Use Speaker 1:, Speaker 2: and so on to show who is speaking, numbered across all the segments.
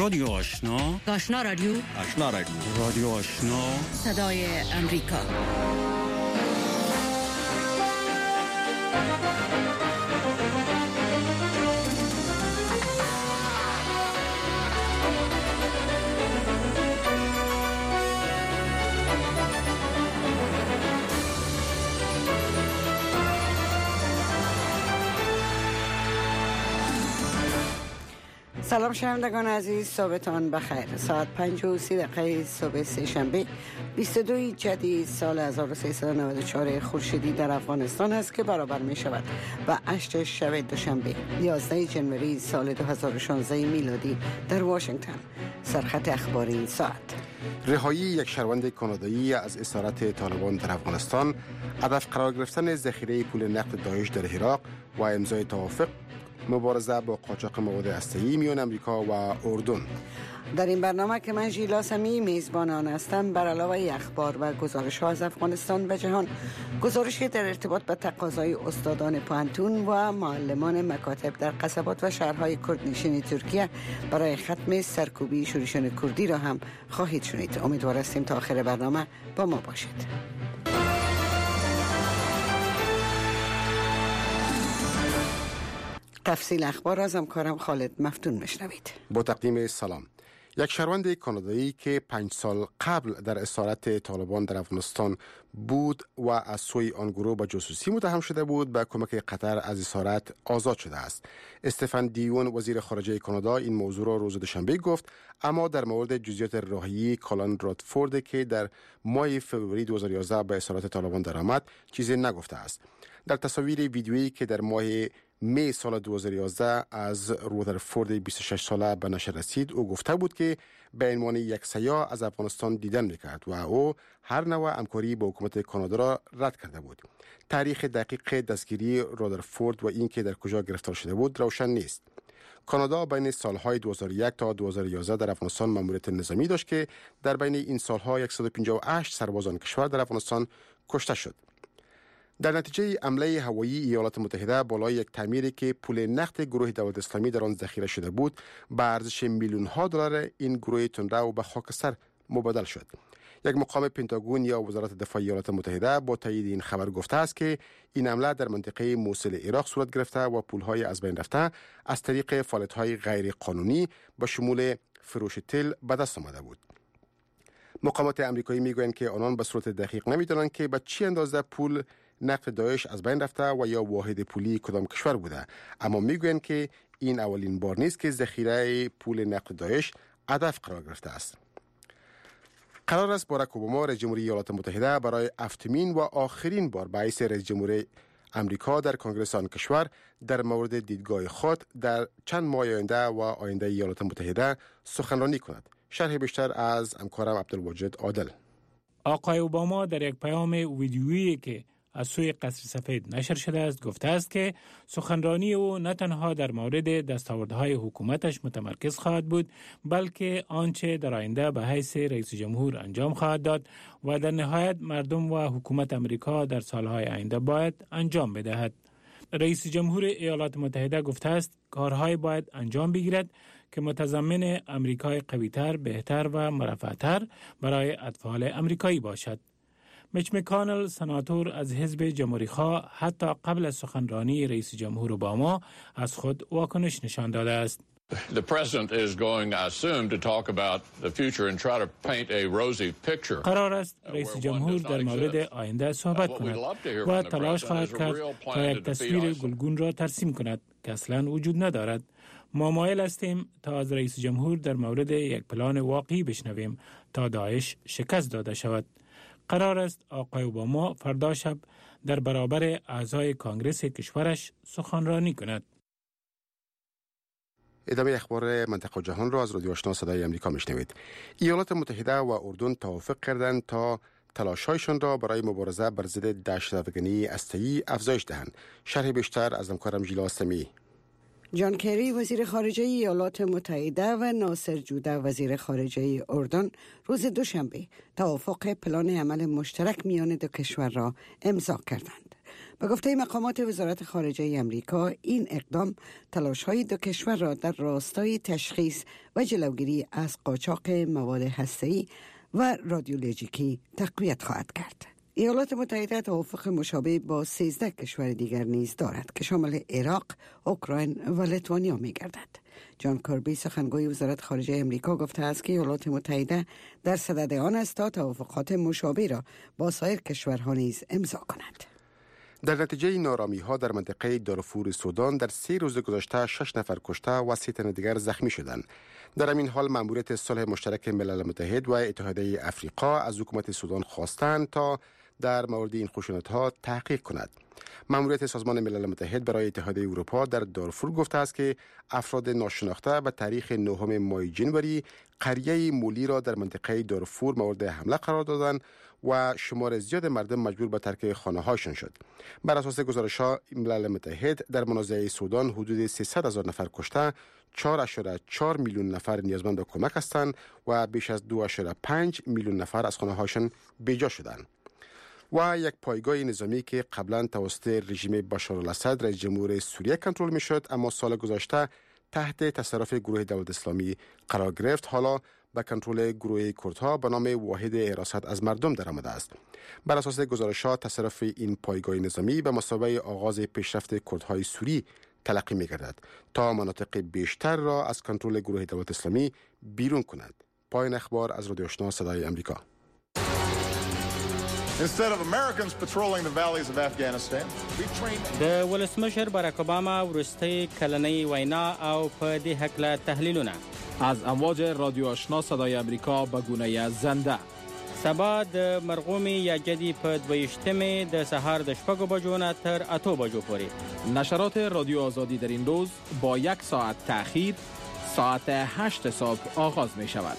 Speaker 1: رادیو آشنا،
Speaker 2: آشنا رادیو،
Speaker 3: آشنا رادیو،
Speaker 1: رادیو آشنا،
Speaker 2: صدای امریکا.
Speaker 4: سلام شنوندگان عزیز، صبحتان بخیر. ساعت 5:30 صبح سه‌شنبه 22 جدید سال 1394 خورشیدی در افغانستان است که برابر می شود با 8 شب دوشنبه 11 جنوری سال 2016 میلادی در واشنگتن. سرخط اخبار این ساعت:
Speaker 5: رهایی یک شهروند کانادایی از اسارت طالبان در افغانستان، هدف قرار گرفتن ذخیره پول نقد داعش در عراق و امضای توافق مبارزه با قاچاق مواد هسته‌ای میان امریکا و اردن.
Speaker 4: در این برنامه که من ژیلا سمی میزبان آن هستم، بر علاوه اخبار و گزارش‌ها از افغانستان و جهان، گزارشی در ارتباط با تقاضای استادان پانتون و معلمان مکاتب در قصبات و شهرهای کردنشین ترکیه برای ختم سرکوبی شورشیان کردی را هم خواهید شنید. امیدوار هستیم تا آخر برنامه با ما باشید. تفصیل اخبار از همکارم خالد مفتون میشنوید.
Speaker 5: با تقدیم سلام. یک شهروند کانادایی که 5 سال قبل در اسارت طالبان در افغانستان بود و از سوی آن گروه به جاسوسی متهم شده بود، به کمک قطر از اسارت آزاد شده است. استفن دیون، وزیر خارجه کانادا، این موضوع را روز دوشنبه گفت، اما در مورد جزئیات رهایی کالان رادفورد که در ماه فوریه 2011 به اسارت طالبان درآمد چیزی نگفته است. در تصاویر ویدیویی که در ماه می سال 2011 از رودرفورد 26 ساله به نشر رسید، او گفته بود که به عنوان یک سیاح از افغانستان دیدن میکرد و او هر نوع همکاری با حکومت کانادا را رد کرده بود. تاریخ دقیق دستگیری رودرفورد و اینکه در کجا گرفتار شده بود روشن نیست. کانادا بین سالهای 2001 تا 2011 در افغانستان ماموریت نظامی داشت که در بین این سالها 158 سربازان کشور در افغانستان کشته شد. در نتیجه حمله هوایی ایالات متحده بالای یک تعمیری که پول نقد گروه دولت اسلامی در آن ذخیره شده بود، به ارزش میلیون ها دلار این گروه تندرو به خاکستر مبادل شد. یک مقام پنتاگون یا وزارت دفاع ایالات متحده با تایید این خبر گفته است که این حمله در منطقه موصل عراق صورت گرفته و پولهای از بین رفته از طریق فعالیت‌های غیر قانونی به شمول فروش تل به دست آمده بود. مقامات آمریکایی میگویند که آنان به صورت دقیق نمیدانند که به چه اندازه پول نقد داعش از بین رفته و یا واحد پولی کدام کشور بوده، اما میگویند که این اولین بار نیست که ذخیره پول نقد داعش هدف قرار گرفته است. قرار است باراک اوباما رئیس جمهوری ایالات متحده برای هفتمین و آخرین بار به حیث رئیس جمهور امریکا در کنگره آن کشور در مورد دیدگاه خود در چند ماه آینده و آینده ایالات متحده سخنرانی کند. شرح بیشتر از همکارم عبدالواجد عادل.
Speaker 6: آقای اوباما در یک پیام ویدیویی که از سوی قصر سفید نشر شده است گفته است که سخنرانی او نه تنها در مورد دستاوردهای حکومتش متمرکز خواهد بود، بلکه آنچه در آینده به حیث رئیس جمهور انجام خواهد داد و در نهایت مردم و حکومت امریکا در سالهای آینده باید انجام بدهد. رئیس جمهور ایالات متحده گفته است کارهای باید انجام بگیرد که متضمن امریکای قوی‌تر، بهتر و مرفه‌تر برای اطفال امریکایی باشد. میچ مکانل، سناتور از حزب جمهوری‌خواه، حتی قبل از سخنرانی رئیس جمهور اوباما از خود واکنش نشان داده است.
Speaker 7: The president is going, I assume, to talk about the future and try to paint a rosy picture.
Speaker 6: قرار است رئیس جمهور در مورد آینده صحبت کند و تلاش خواهد کرد تا یک تصویر گلگون را ترسیم کند که اصلاً وجود ندارد. ما مایل هستیم تا از رئیس جمهور در مورد یک پلان واقعی بشنویم تا داعش شکست داده شود. قرار است آقای اوباما فردا شب در برابر اعضای کانگرس کشورش سخنرانی کند.
Speaker 5: ادامه اخبار منطقه و جهان را از رادیو آشنا صدای امریکا میشنوید. ایالات متحده و اردن توافق کردند تا تلاش‌هایشان را برای مبارزه بر ضد دهشت‌افکنی هسته‌ای افزایش دهند. شرح بیشتر از همکارم ژیلا سمی.
Speaker 4: جان کری وزیر خارجه ایالات متحده و ناصر جوده وزیر خارجه اردن روز دوشنبه توافق پلان عمل مشترک میان دو کشور را امضا کردند. به گفته مقامات وزارت خارجه امریکا، این اقدام تلاش‌های دو کشور را در راستای تشخیص و جلوگیری از قاچاق مواد هسته‌ای و رادیولوژیکی تقویت خواهد کرد. ایالات متحده توافق مشابه با 13 کشور دیگر نیز دارد که شامل عراق، اوکراین و لیتوانیا می‌گردد. جان کربی سخنگوی وزارت خارجه امریکا گفته است که ایالات متحده در صدد آن است تا توافقات مشابه را با سایر کشورها نیز امضا کند.
Speaker 5: در نتیجه نارامی‌ها در منطقه دارفور سودان در 3 روز گذشته 6 نفر کشته و 30 تن دیگر زخمی شدند. در همین حال مأموریت صلح مشترک ملل متحد و اتحادیه افریقا از حکومت سودان خواستند تا در مورد این خشونت‌ها تحقیق کند. مأموریت سازمان ملل متحد برای اتحادیه اروپا در دارفور گفته است که افراد ناشناخته به تاریخ 9 ماه جنوری قریه مولی را در منطقه دارفور مورد حمله قرار دادند و شمار زیاد مردم مجبور به ترک خانه‌هاشان شد. بر اساس گزارش‌ها ملل متحد در منازعه سودان حدود 300,000 نفر کشته، 4.4 میلیون نفر نیازمند به کمک هستند و بیش از 2.5 میلیون نفر از خانه‌هاشان بیجا شدند. و یک پایگاه نظامی که قبلا توسط رژیم بشار الاسد رئیس جمهور سوریه کنترل میشد اما سال گذشته تحت تصرف گروه دولت اسلامی قرار گرفت، حالا به کنترل گروه کردها به نام واحد حراست از مردم درآمده است. بر اساس گزارشات تصرف این پایگاه نظامی به مثابه آغاز پیشرفت کردهای سوری تلقی می‌گردد تا مناطق بیشتر را از کنترل گروه دولت اسلامی بیرون کند. پایان اخبار از رادیو آشنا صدای امریکا.
Speaker 3: Instead of Americans patrolling the valleys of Afghanistan, we trained
Speaker 8: د ولسمشر باراک اوباما ورسته کلنۍ وینا او په دې هکله تحلیلونه
Speaker 9: از امواج رادیو آشنا صدای امریکا به گونه زنده.
Speaker 8: سبا د مرغومی یا جدی په 22 د سهار د 6 بجو نه تر 8 بجو پورې.
Speaker 9: نشرات رادیو آزادی در این روز با 1 ساعت تأخیر ساعت 8 صبح آغاز می شود.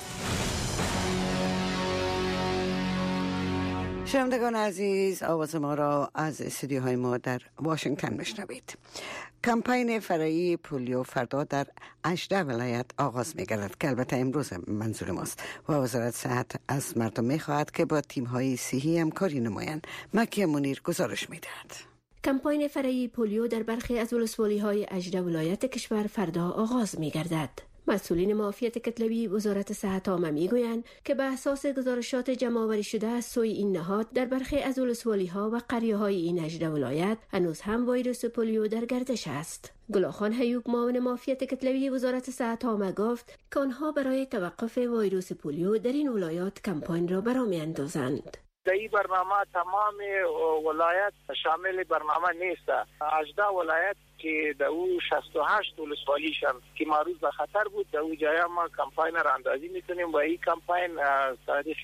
Speaker 4: شنوندگان عزیز، آواز ما را از استودیوهای ما در واشنگتن میشنوید. کمپین فرایی پولیو فردا در 18 ولایت آغاز می‌گردد که البته امروز منظور ماست و وزارت صحت از مردم می‌خواهد که با تیم‌های صحی همکاری نمایند. مکیه منیر گزارش می‌دهد.
Speaker 10: کمپین فرایی پولیو در برخی از ولسوالی‌های 18 ولایت کشور فردا آغاز می‌گردد. مسئولین معافیت کتلوی وزارت صحت عامه میگویند که به اساس گزارشات جمع‌آوری شده از سوی این نهاد در برخی از ولسوالی‌ها و قریه‌های این 18 ولایت هنوز هم ویروس پولیو در گردش است. گلاخان هیوب معاون معافیت کتلوی وزارت صحت عامه گفت که آنها برای توقف ویروس پولیو در این ولایات کمپین را برآمی‌اندازند.
Speaker 11: در این برنامه تمام ولایت شامل برنامه نیست. 18 ولایت که در او 68 ولسوالی شد که معروض به خطر بود، در او جای ما کمپین را اندازی میکنیم و این کمپین تاریخ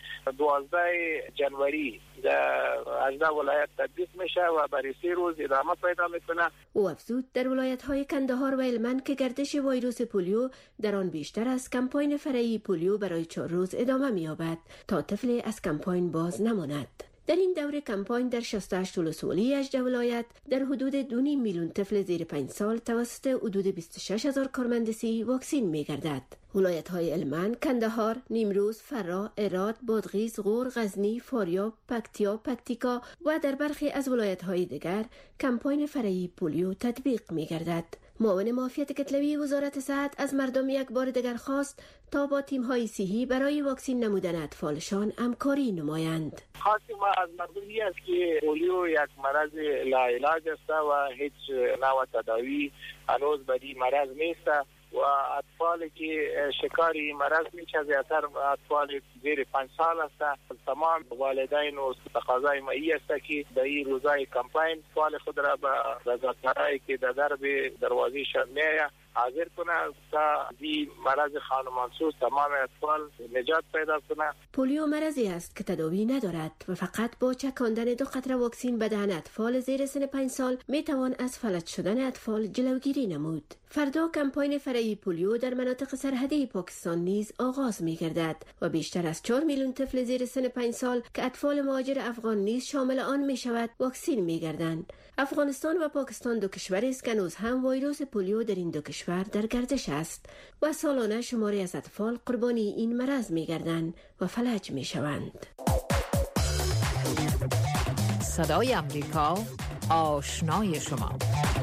Speaker 11: 12 جنوری در 18 ولایت تطبیق میشه و برای 3 روز ادامه پیدا میکنه.
Speaker 10: او افزود در ولایت‌های کندهار و هلمند که گردش ویروس پولیو در آن بیشتر است، کمپین فرایی پولیو برای 4 روز ادامه می‌یابد تا طفل از کمپین باز نماند. در این دوره کمپین در 68 ولسوالی 18 ولایت در حدود 2.5 میلیون طفل زیر 5 سال توسط حدود 26,000 کارمند صحی واکسین می‌گردد. ولایت‌های هلمند، کندهار، نیمروز، فرا، هرات، بادغیس، غور، غزنی، فاریاب، پکتیا، پکتیکا و در برخی از ولایت‌های دیگر کمپین فرایی پولیو تطبیق می‌گردد. معاون معافیت کتلوی وزارت صحت از مردم یک بار دیگر خواست تا با تیم‌های صحی برای واکسین نمودن اطفالشان همکاری نمایند.
Speaker 11: خواستیم از مردمی است که پولیو یک مرض لاعلاج است و هیچ نوع تداوی هنوز برای مرض نیست و اطفالی که شکاری مرض میشه زیادتر اطفال زیر 5 سال است. تمام والدین و تقاضای مایی است که در این روزهای کمپین اطفال خود را به رضاکارایی که در درب دروازه شمیه حاضر کنه تا این مرض خانمانسوز تمام اطفال نجات پیدا کنه.
Speaker 10: پولیو مرضی است که تداوی ندارد و فقط با چکاندن 2 قطره واکسین به دهن اطفال زیر سن 5 سال میتوان از فلج شدن اطفال جلوگیری نمود. فردا کمپین فرایی پولیو در مناطق سرحدی پاکستان نیز آغاز می‌گردد و بیشتر از 4 میلیون طفل زیر سن 5 سال که اطفال مهاجر افغان نیز شامل آن می‌شود واکسین می‌گردند. افغانستان و پاکستان 2 کشوری است که هنوز هم ویروس پولیو در این 2 کشور در گردش است و سالانه شماری از اطفال قربانی این مرض می‌گردند و فلج می‌شوند.
Speaker 2: صدای امریکا
Speaker 12: آشنای شما.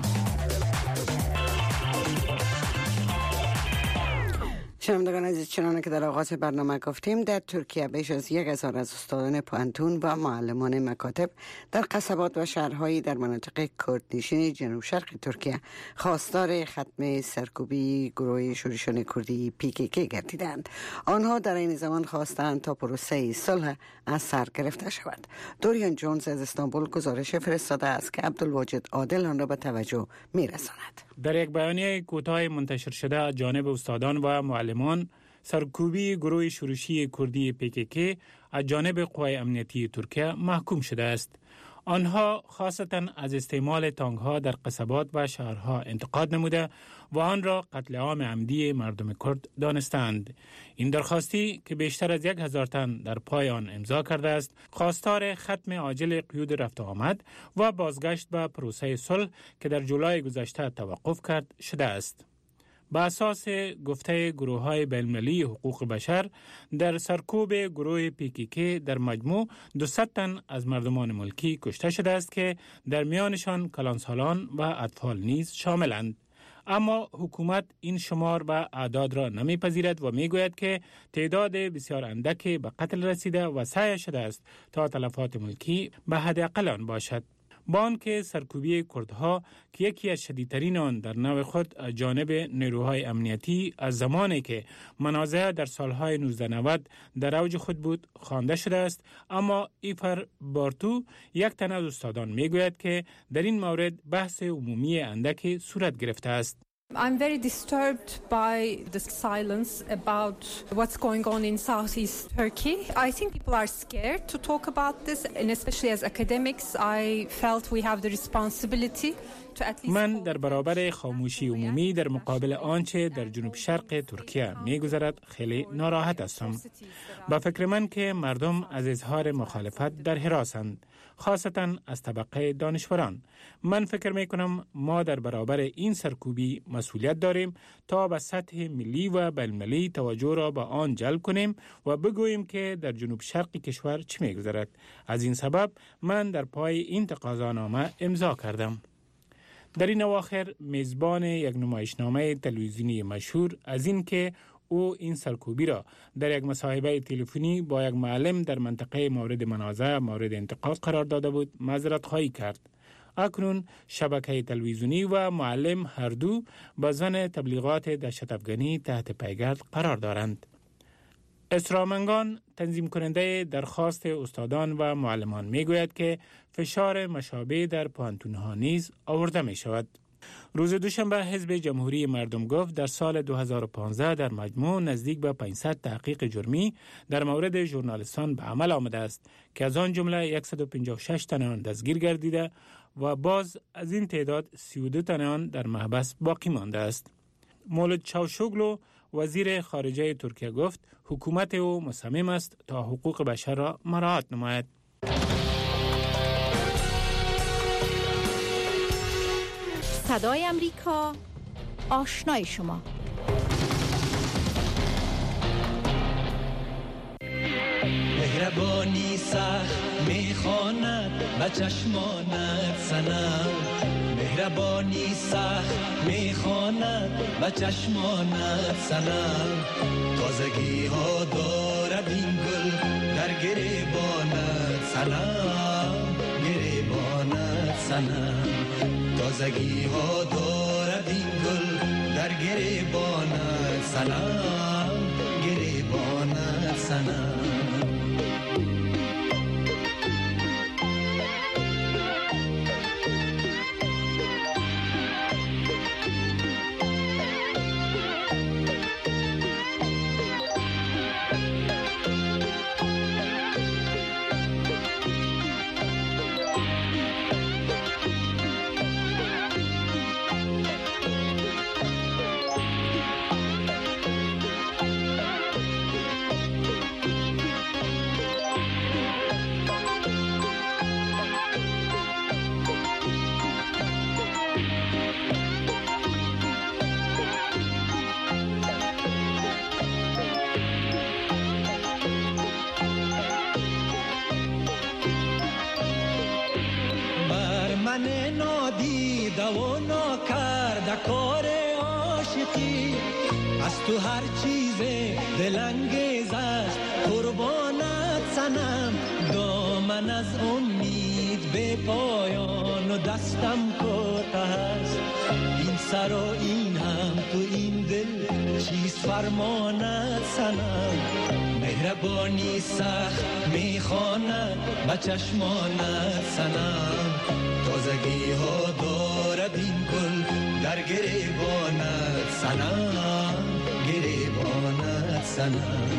Speaker 4: شنوندگان عزیز، چنانه که در آغاز برنامه گفتیم، در ترکیه بیش از 1000 از استادان پانتون و معلمان مکاتب در قصبات و شهرهایی در مناطق کردنشین جنوب شرق ترکیه خواستار ختم سرکوبی گروه شورشیان کردی PKK گردیدند. آنها در این زمان خواستند تا پروسه صلح از سر گرفته شود. دوریان جونز از استانبول گزارش فرستاده است که عبدالواجد عادل آن را به توجه می‌رساند.
Speaker 6: در یک بیانیه کوتاه منتشر شده از جانب استادان و معلمان، سرکوبی گروه شورشی کردی PKK از جانب قوای امنیتی ترکیه محکوم شده است. آنها خاصتاً از استعمال تانک‌ها در قصبات و شهرها انتقاد نموده و آن را قتل عام عمدی مردم کرد دانستند. این درخواستی که بیشتر از 1000 تن در پای آن امضا کرده است، خواستار ختم عاجل قیود رفت آمد و بازگشت به پروسه صلح که در جولای گذشته توقف کرد شده است. با اساس گفته گروه‌های بین‌المللی حقوق بشر، در سرکوب گروه PKK در مجموع 200 تن از مردمان ملکی کشته شده است که در میانشان کلانسالان و اطفال نیز شاملند. اما حکومت این شمار و اعداد را نمیپذیرد و میگوید که تعداد بسیار اندک به قتل رسیده و سعی شده است تا تلفات ملکی به حداقل آن باشد. با آنکه سرکوبی کردها که یکی از شدیدترین آن در نوع خود از جانب نیروهای امنیتی از زمانی که منازعه در سالهای 1990 در اوج خود بود خوانده شده است، اما ایفر بارتو، یک تن از استادان، میگوید که در این مورد بحث عمومی اندک صورت گرفته است.
Speaker 13: I'm very disturbed by the silence about what's going on in southeast Turkey. I think people are scared to talk about this, and especially as academics, I felt we have the responsibility to at least...
Speaker 6: من در برابر خاموشی عمومی در مقابل آنچه در جنوب شرق ترکیه می‌گذرد خیلی ناراحت هستم. با فکر من که مردم از اظهار مخالفت در حراسند، خاصتاً از طبقه دانشوران. من فکر میکنم ما در برابر این سرکوبی مسئولیت داریم تا به سطح ملی و بین‌المللی توجه را به آن جلب کنیم و بگوییم که در جنوب شرق کشور چه میگذرد. از این سبب من در پای این تقاضانامه امضا کردم. در این اواخر میزبان یک نمایشنامه تلویزیونی مشهور از این که او این سرکوبی را در یک مصاحبه تلفنی با یک معلم در منطقه مورد منازعه مورد انتقاد قرار داده بود معذرت خواهی کرد. اکنون شبکه تلویزیونی و معلم هر دو با زن تبلیغات دهشت افغانی تحت پیگرد قرار دارند. اسرامنگان، تنظیم کننده درخواست استادان و معلمان، میگوید که فشار مشابه در پانتون‌ها نیز آورده می شود. روز دوشنبه حزب جمهوری مردم گفت در سال 2015 در مجموع نزدیک به 500 تحقیق جرمی در مورد ژورنالیستان به عمل آمده است که از آن جمله 156 تن آن دستگیر گردیده و باز از این تعداد 32 تن آن در محبس باقی مانده است. مولود چاوشوگلو، وزیر خارجه ترکیه، گفت حکومت او مصمم است تا حقوق بشر را مراعات نماید.
Speaker 12: صدای امریکا، آشنای شما.
Speaker 14: مهربانی سخت میخواند و چشمانت سنم، مهربانی سخت میخواند و چشمانت سنم، تازگی ها دارد این گل در گریبانت سنم، گریبانت سنم، تازگی ها دارد این گل در گریبانت سنم، گریبانت سنم. من نادیده و ناکرده کار عاشقی از تو هر چیز دلانگیز است قربانت سنم دامن از امید به پایان و دستم کوته است این سر و این هم تو این دل چیست فرمانت سنم مهربانی سخت میخواند به چشمانت سنم تازگی ها دارد این گل در گریبانت سنم گریبانت سنم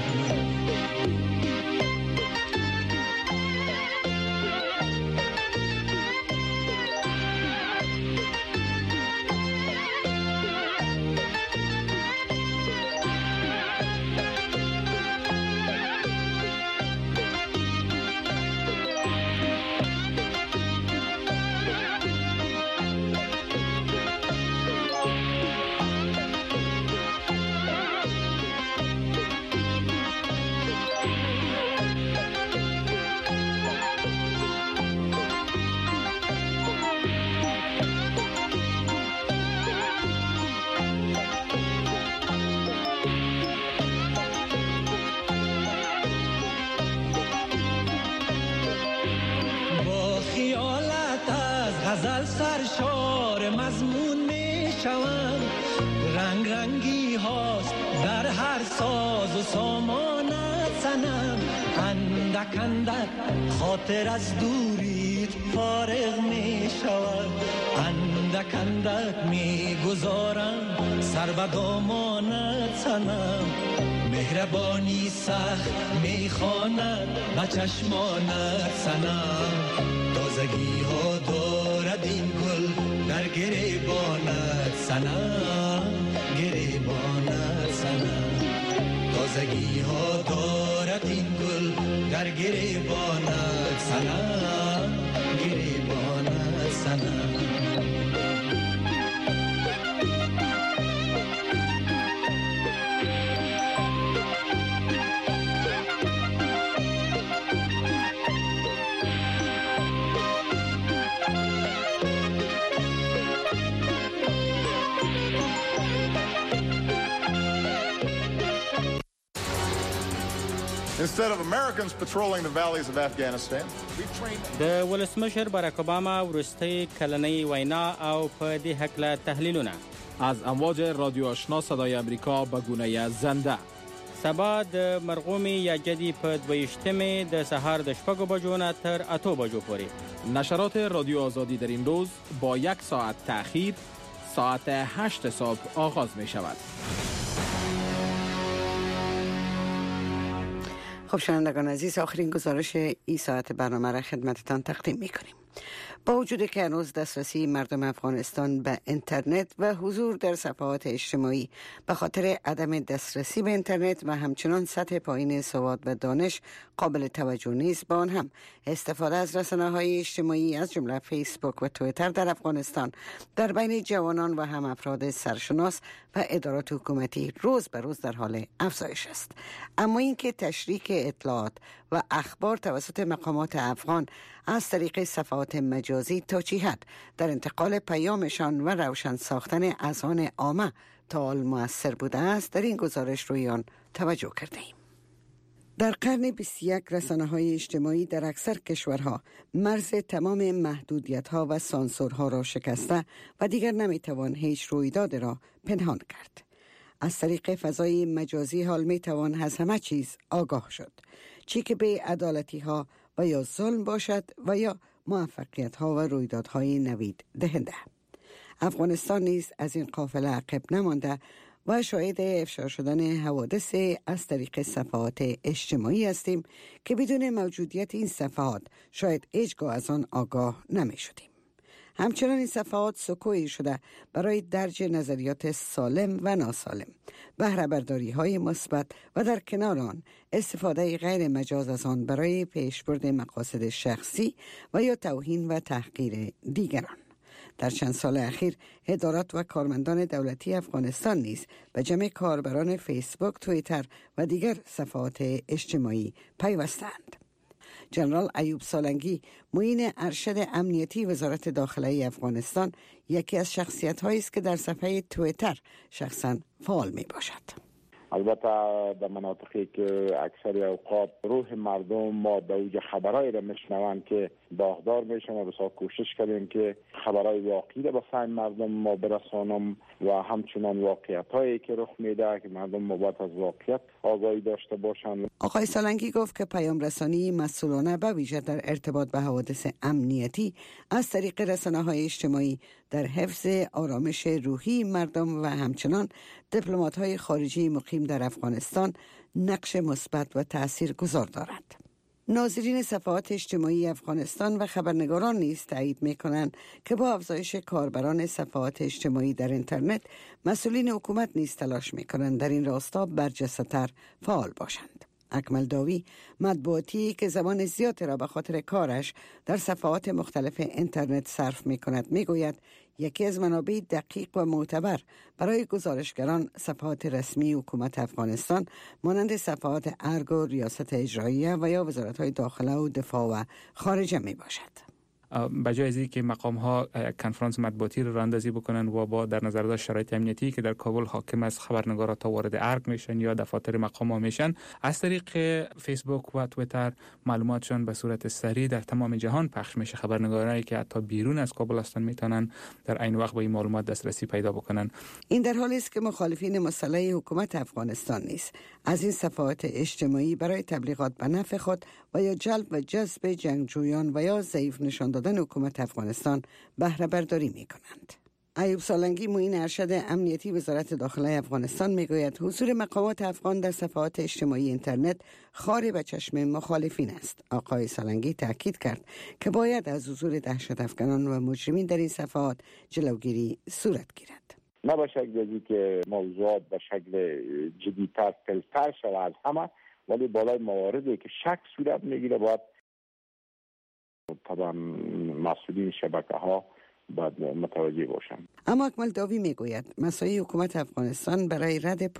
Speaker 14: غزل سرشار مضمون می شوم رنگ رنگی هاست در هر ساز و سامانت سنم اندک اندک خاطر از دوریت فارغ می شود اندک اندک می گذارم سر به دامانت سنم مهربانی سخت می خواند به چشمانت سنم تازگی ها دارد این گل در گریبانت سنم گریبانت سنم تازگی ها دارد این گل در گریبانت سنم گریبانت سنم
Speaker 3: Instead of Americans patrolling the valleys of Afghanistan,
Speaker 8: د ولسمشر باراک اوباما ورسته کلنی وینا او په دې هکله تحلیلونه
Speaker 9: از امواج رادیو آشنا صدای امریکا به گونه زنده
Speaker 8: سبا د مرغومی یا جدی په 22 د سهار د 6 بجو نه تر 8 بجو پورې
Speaker 9: نشرات رادیو آزادی در این روز با 1 ساعت تأخیر ساعت 8 صبح آغاز می شود.
Speaker 4: خب شنوندگان عزیز آخرین گزارش این ساعت برنامه را خدمتتان تقدیم می کنیم. با وجود که هنوز دسترسی مردم افغانستان به اینترنت و حضور در صفحات اجتماعی به خاطر عدم دسترسی به اینترنت و همچنان سطح پایین سواد و دانش قابل توجه نیست، با آن هم استفاده از رسانه‌های اجتماعی از جمله فیسبوک و توییتر در افغانستان در بین جوانان و هم افراد سرشناس و ادارات حکومتی روز به روز در حال افزایش است. اما اینکه تشریک اطلاعات و اخبار توسط مقامات افغان از طریق صفحات مجازی تا چه حد در انتقال پیامشان و روشن ساختن اذهان عامه تا حال مؤثر بوده است، در این گزارش روی آن توجه کرده ایم. در قرن 21 رسانه‌های اجتماعی در اکثر کشورها مرز تمام محدودیت‌ها و سانسورها را شکسته و دیگر نمی‌توان هیچ رویداد را پنهان کرد. از طریق فضای مجازی حال می‌توان از همه چیز آگاه شد، چی که به عدالتی‌ها و یا ظلم باشد و یا موفقیت‌ها و رویدادهای نوید دهنده. افغانستان نیز از این قافله عقب نمانده و شاهد افشا شدن حوادث از طریق صفحات اجتماعی هستیم که بدون موجودیت این صفحات شاید هیچگاه از آن آگاه نمی شدیم. همچنان این صفحات سکویی شده برای درج نظریات سالم و ناسالم، بهره برداری های مثبت و در کنار آن استفاده غیر مجاز از آن برای پیشبرد مقاصد شخصی و یا توهین و تحقیر دیگران. در چند سال اخیر ادارات و کارمندان دولتی افغانستان نیز به جمع کاربران فیسبوک، توییتر و دیگر صفحات اجتماعی پیوستند. جنرال ایوب سالنگی معین ارشد امنیتی وزارت داخله افغانستان یکی از شخصیت‌هایی است که در صفحه توییتر شخصا فعال میباشد.
Speaker 15: البته در مناطقی که اکثر اوقات روح مردم ما به اوج خبرهای را میشنوند که داغدار میشن و بسیار کوشش کردیم که خبرهای واقعی را به فهم مردم ما برسانم و همچنان واقعیت‌هایی که رخ میده که مردم مباید از واقعیت آگاهی داشته باشند.
Speaker 4: آقای سالنگی گفت که پیام رسانی مسئولانه به ویژه در ارتباط به حوادث امنیتی از طریق رسانه‌های اجتماعی در حفظ آرامش روحی مردم و همچنان دیپلمات‌های خارجی مقیم در افغانستان نقش مثبت و تاثیرگذار دارد. ناظرین صفحات اجتماعی افغانستان و خبرنگاران نیز تایید می‌کنند که با افزایش کاربران صفحات اجتماعی در اینترنت مسئولین حکومت نیز تلاش می‌کنند در این راستا برجسته‌تر فعال باشند. اکمل داوی مطبوعاتی که زمان زیادی را به خاطر کارش در صفحات مختلف اینترنت صرف می‌کند می‌گوید یکی از منابع دقیق و معتبر برای گزارشگران صفحات رسمی حکومت افغانستان مانند صفحات ارگ و ریاست اجراییه و یا وزارت‌های داخله و دفاع و خارجه میباشد.
Speaker 6: بجای از اینکه مقام ها کنفرانس مطبوعاتی را راندازی بکنن و با در نظر داشت شرایط امنیتی که در کابل حاکم است خبرنگارا تا وارد ارگ میشن یا دفاتر مقام ها میشن، از طریق فیسبوک و توییتر معلوماتشون به صورت سریع در تمام جهان پخش میشه. خبرنگارایی که حتی بیرون از کابل هستن میتونن در عین وقت به این معلومات دسترسی پیدا بکنن.
Speaker 4: این در حالی است که مخالفین مسلح حکومت افغانستان نیست از این صفحات اجتماعی برای تبلیغات به نفع خود و یا جلب و جذب جنگجویان و یا ضعیف نشان دادن حکومت افغانستان بهره برداری می کنند. ایوب سالنگی معین ارشد امنیتی وزارت داخله افغانستان میگوید حضور مقامات افغان در صفحات اجتماعی اینترنت خاری به چشم مخالفین است. آقای سالنگی تاکید کرد که باید از حضور دهشت افغانان و مجرمین در این صفحات جلوگیری صورت گیرد.
Speaker 15: نه به شکلی که موضوعات به شکل جدی‌تر تر شود از همه، ولی بالای مواردی که شک صورت میگیره باید طبعا مسئولین شبکه ها باید متوجه باشن.
Speaker 4: اما اکمل داوی میگوید مساعی حکومت افغانستان برای رد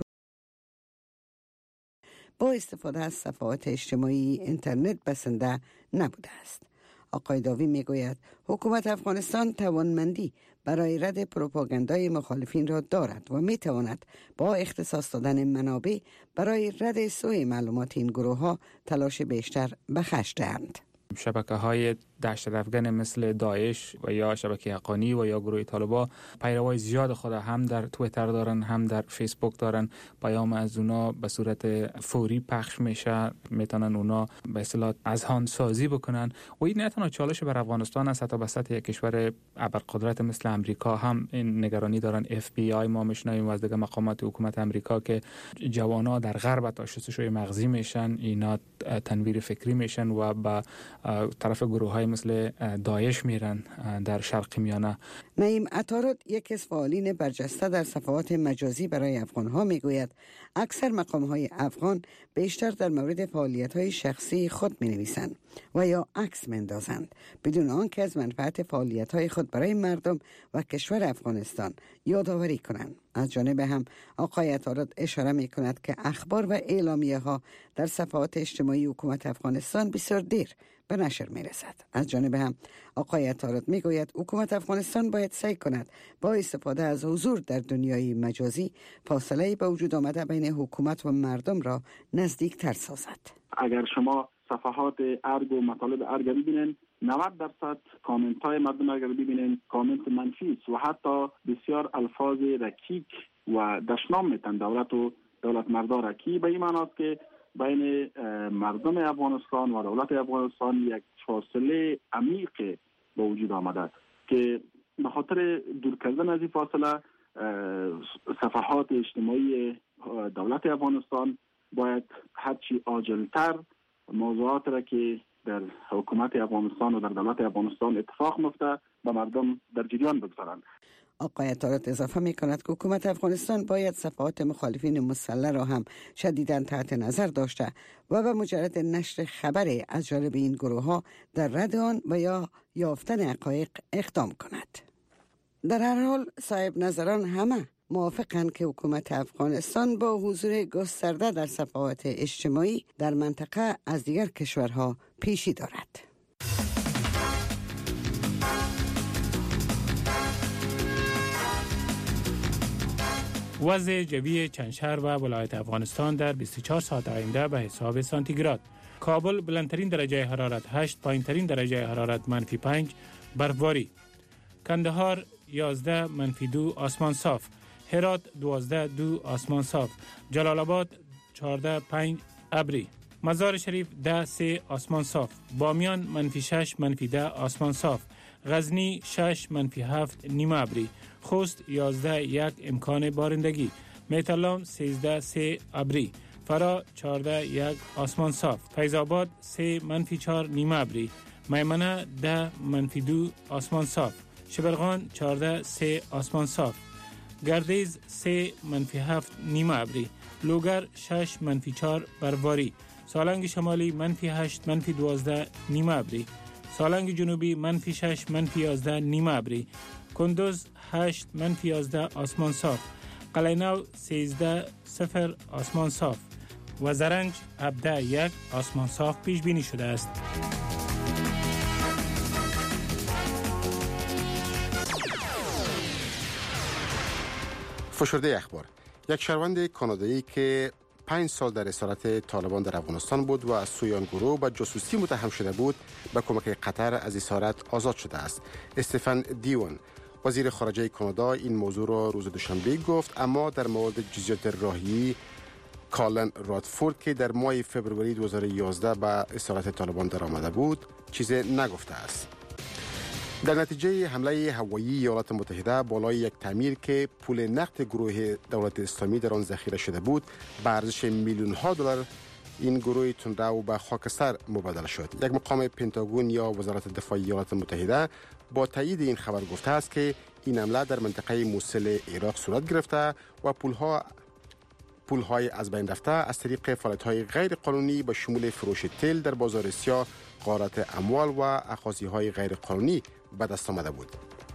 Speaker 4: با استفاده از صفحات اجتماعی اینترنت بسنده نبوده است. آقای داوی میگوید حکومت افغانستان توانمندی برای رد پروپاگاندای مخالفین را دارد و میتواند با اختصاص دادن منابع برای رد سوء معلومات این گروه ها تلاش بیشتر به خرج دهند.
Speaker 6: شبکه‌های دهشت افغان مثل داعش و یا شبکه حقانی و یا گروه طالبان پیروای زیاد خود هم در توییتر دارن هم در فیسبوک دارن. پیام از اونا به صورت فوری پخش میشه، میتونن اونا به اصطلاح اذهان سازی بکنن و این نه تنها چالش بر افغانستان است، حتی به سطح یک کشور ابرقدرت مثل امریکا هم این نگرانی دارن. FBI ما میشنویم از دیگه مقامات حکومت امریکا که جوانا در غرب تا شستشوی مغزی میشن، اینا تنویر فکری میشن و با طرف گروه‌های مثل داعش میرن در شرق میانه.
Speaker 4: نعیم عطارد یک از فعالین برجسته در صفحات مجازی برای افغان‌ها میگوید اکثر مقام‌های افغان بیشتر در مورد فعالیت‌های شخصی خود می‌نویسند و یا عکس می‌اندازند بدون آنکه از منفعت فعالیت‌های خود برای مردم و کشور افغانستان یادآوری کنند. از جانب هم آقای عطارد اشاره می‌کند که اخبار و اعلامیه‌ها در صفحات اجتماعی حکومت افغانستان بسیار دیر به نشر می‌رسد. از جانب هم آقای عطارد می‌گوید حکومت افغانستان باید سعی کند با استفاده از حضور در دنیای مجازی فاصله به وجود آمده بین حکومت و مردم را نزدیک‌تر سازد.
Speaker 16: اگر شما صفحات ارگ و مطالب ارگ ببینید 90% کامنت های مردم اگر ببینید کامنت منفی است و حتی بسیار الفاظ رکیک و دشنام میتن دولت و دولت مردار کی به این معنی است که بین مردم افغانستان و دولت افغانستان یک فاصله عمیق به وجود آمده که به خاطر دور کردن از این فاصله صفحات اجتماعی دولت افغانستان باید هرچی عاجلتر موضوعات را که در حکومت افغانستان و در دولت افغانستان اتفاق میفته به مردم در جریان بگذارند.
Speaker 4: آقای عطارد اضافه می کند که حکومت افغانستان باید صفحات مخالفین مسلح را هم شدیداً تحت نظر داشته و به مجرد نشر خبر از جانب این گروه ها در رد آن و یا یافتن حقایق اقدام کند. در هر حال صاحب نظران همه موافقند که حکومت افغانستان با حضور گسترده در صفحات اجتماعی در منطقه از دیگر کشورها پیشی دارد.
Speaker 6: وضع جوی چند شهر و ولایت افغانستان در 24 ساعت آینده به حساب سانتیگراد: کابل بلندترین درجه حرارت 8، پایینترین درجه حرارت -5، برفباری. کندهار 11 -2 آسمان صاف. هرات 12 2 آسمان صاف. جلال آباد 14 5 ابری. مزار شریف 10 3 آسمان صاف. بامیان -6 -10 آسمان صاف. غزنی 6 -7 نیمه ابری. خوست 11 1 امکان بارندگی. میتلام 13 3 ابری. فرا 14 1 آسمان صاف. فیض آباد 3 -4 نیمه ابری. میمنه 10 -2 آسمان صاف. شبرغان 14 3 آسمان صاف. گردیز 3 -7 نیمه ابری. لوگر 6 -4 برفباری. سالنگ شمالی -8 -12 نیمه ابری. سالنگ جنوبی -6 -11 نیمه ابری. کندوز 8 -11 آسمان صاف. قلعه‌نو 13 0 آسمان صاف و زرنج 17 1 آسمان صاف پیش بینی شده است.
Speaker 5: فشرده اخبار: یک شهروند کانادایی که 5 سال در اسارت طالبان در افغانستان بود و از سوی آن گروه به جاسوسی متهم شده بود به کمک قطر از اسارت آزاد شده است. استفن دیون وزیر خارجه کانادا این موضوع را روز دوشنبه گفت، اما در مورد جزئیات راهی کالن رادفورد که در ماه فوریه 2011 به اسارت طالبان در آمده بود چیزی نگفته است. در نتیجه حمله هوایی ایالات متحده بالای یک تعمیر که پول نقد گروه دولت اسلامی در آن ذخیره شده بود به ارزش میلیون‌ها دلار، این گروه تندرو به خاکستر مبادله شد. یک مقام پنتاگون یا وزارت دفاع ایالات متحده با تایید این خبر گفته است که این حمله در منطقه موصل عراق صورت گرفته و پول‌های از بین رفته از طریق فعالیت‌های غیر قانونی به شمول فروش تیل در بازار سیاه، غارت اموال و اخاذی‌های غیر قانونی به دست آمده بود.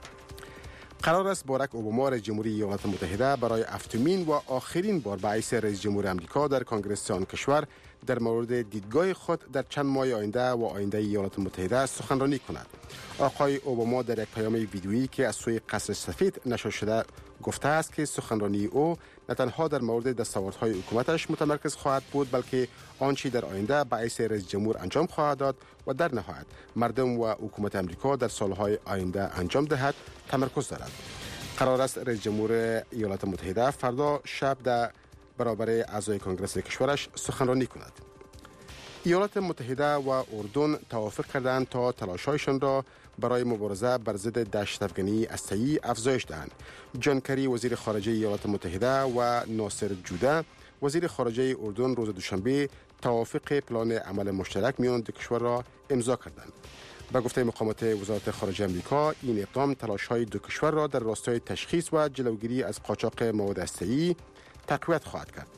Speaker 5: قرار است باراک اوباما رئیس جمهوری ایالات متحده برای هفتمین و آخرین بار به حیث رئیس جمهور آمریکا در کنگره آن کشور در مورد دیدگاه خود در چند ماه آینده و آینده ایالات متحده سخنرانی کند. آقای اوباما در یک پیام ویدیویی که از سوی قصر سفید نشر شده گفته است که سخنرانی او نه تنها در مورد دستاوردهای حکومتش متمرکز خواهد بود، بلکه آنچه در آینده به حیث رئیس جمهور انجام خواهد داد و در نهایت مردم و حکومت آمریکا در سالهای آینده انجام دهد تمرکز دارد. قرار است رئیس جمهور ایالات متحده فردا شب در برابر اعضای کنگره کشورش سخنرانی کند. ایالات متحده و اردن توافق کردند تا تلاش‌هایشان را برای مبارزه بر ضد دهشت‌افکنی هسته‌ای افزایش دهند. جان کری وزیر خارجه ایالات متحده و ناصر جوده وزیر خارجه اردن روز دوشنبه توافق پلان عمل مشترک میان دو کشور را امضا کردند. به گفته مقامات وزارت خارجه آمریکا، این اقدام تلاش‌های دو کشور را در راستای تشخیص و جلوگیری از قاچاق مواد هسته‌ای تقویت خواهد کرد.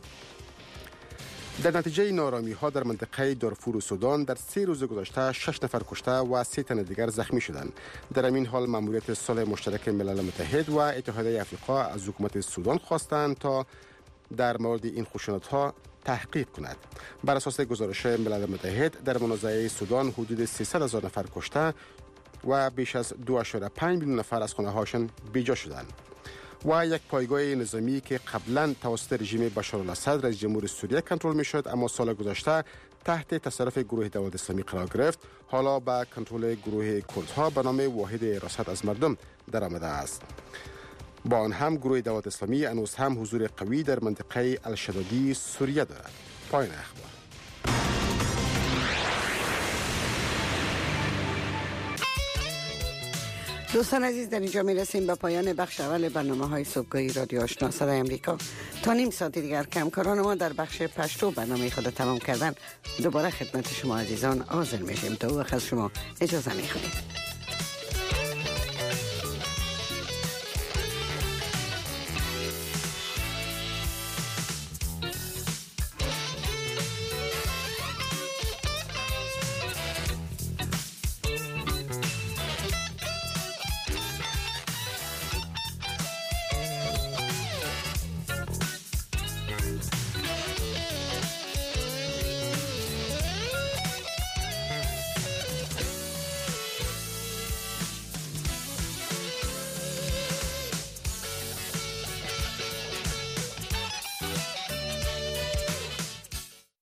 Speaker 5: در نتیجه نارامی‌ها در منطقه دارفور و سودان در 3 روز گذشته 6 نفر کشته و 3 تن دیگر زخمی شدند. در این حال ماموریت صلح مشترک ملل متحد و اتحادیه افریقا از حکومت سودان خواستند تا در مورد این خشونت‌ها تحقیق کند. بر اساس گزارش ملل متحد در منازعه سودان حدود 300,000 نفر کشته و بیش از 2.5 میلیون نفر از خانه‌هاشان بیجا شدند. و یک پایگاه نظامی که قبلا توسط رژیم بشارالاسد رئیس جمهور سوریه کنترل میشد اما سال گذشته تحت تصرف گروه دولت اسلامی قرار گرفت، حالا به کنترل گروه کردها به نام واحد حراست از مردم درآمده است. با آن هم گروه دولت اسلامی هنوز هم حضور قوی در منطقه الشدادی سوریه دارد. پایان اخبار.
Speaker 4: دوستان عزیز، در اینجا میرسیم به پایان بخش اول برنامه‌های صبحگاهی رادیو آشنا صدای آمریکا. تا نیم ساعت دیگر همکاران ما در بخش پشتو برنامه خود تمام کردن. دوباره خدمت شما عزیزان حاضر میشیم. تا وقت شما اجازه میخواهید.